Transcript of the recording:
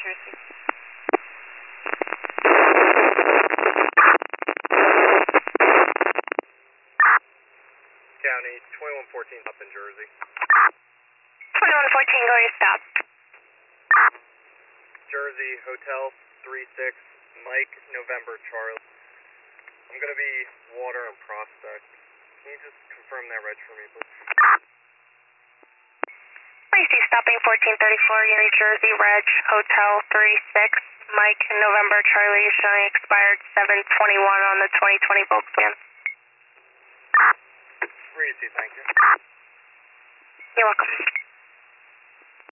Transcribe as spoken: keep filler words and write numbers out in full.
Jersey. County, twenty-one fourteen up in Jersey. twenty-one fourteen, go to your stop. Jersey, Hotel three six, Mike, November, Charlie. I'm going to be Water and Prospect. Can you just confirm that reg for me, please? Please see stopping fourteen thirty-four, Erie, Jersey, Reg, Hotel three six, Mike, November, Charlie, showing expired seven twenty-one on the twenty twenty Volkswagen. Easy, thank you. You're welcome.